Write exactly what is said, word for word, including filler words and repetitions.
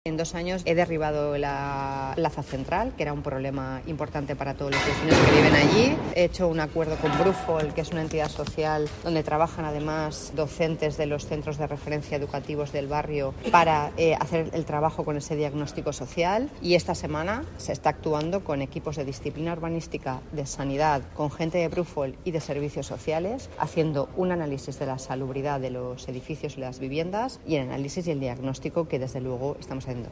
En dos años he derribado la plaza central, que era un problema importante para todos los vecinos que viven allí. He hecho un acuerdo con Brufol, que es una entidad social donde trabajan además docentes de los centros de referencia educativos del barrio para eh, hacer el trabajo con ese diagnóstico social. Y esta semana se está actuando con equipos de disciplina urbanística, de sanidad, con gente de Brufol y de servicios sociales, haciendo un análisis de la salubridad de los edificios y las viviendas y el análisis y el diagnóstico que desde luego estamos